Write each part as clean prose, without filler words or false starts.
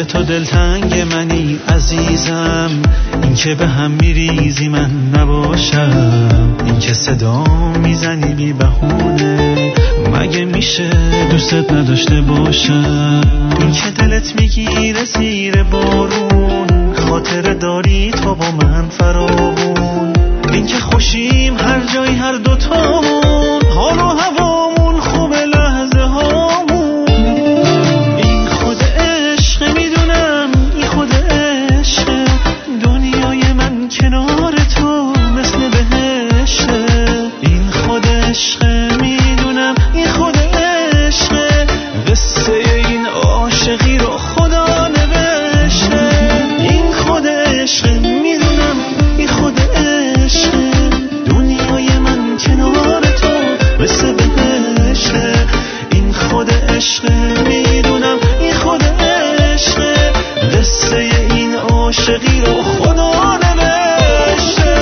تو دلتنگ منی عزیزم، این که به هم میریزی من نباشم، این که صدا میزنی بی بهونه، مگه میشه دوست نداشته باشم؟ این که دلت میگیره زیر بارون، خاطره داری تو با من فراوون، این که خوشیم هر جایی هر دوتامون، حال و هوامون خوبه لحظه هامون. این خود عشق میدونم، این خود عشق، دنیای من کنار تو مثل بهشته. این خود عشق میدونم، این خود عشق، قصه این عاشقی رو خدا نوشته. این خود عشق میدونم، این خود عشق، دنیای من کنار تو مثل بهشته. این خود عشق میدونم، این خود عشق، قصه این عاشقی رو خدا نوشته.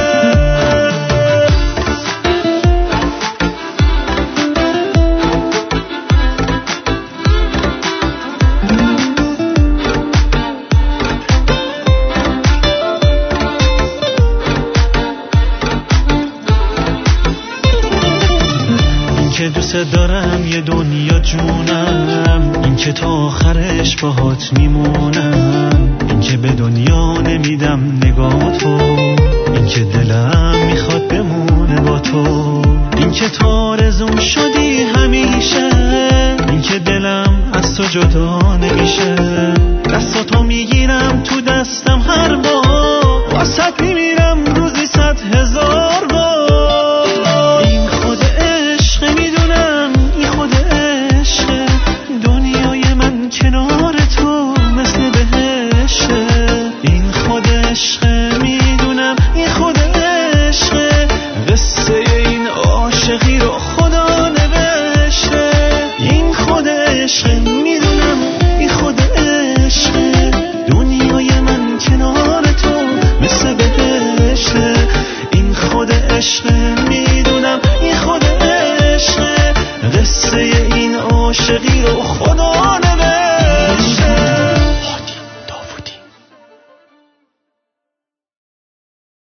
که دوست دارم یه دنیا جونم، این که تا آخرش باهات میمونم، این که به دنیا نمیدم نگاه تو، این که دلم میخواد بمونه با تو، این که تو آرزوم شدی همیشه، این که دلم از تو جدا نمیشه. دستاتو میگیرم تو دستم هر بار، واسط میمیرم روزی 100,000 بار. این خود عشق میدونم، این خود عشق، دنیای من کنار تو مثل بهشته. این خود عشق میدونم، این خود عشق، قصه این عاشقی رو خدا نوشته. این خود عشق میدونم، این خود عشق، دنیای من کنار تو مثل بهشته. این خود عشق میدونم، این خود عشق، قصه این عاشقی رو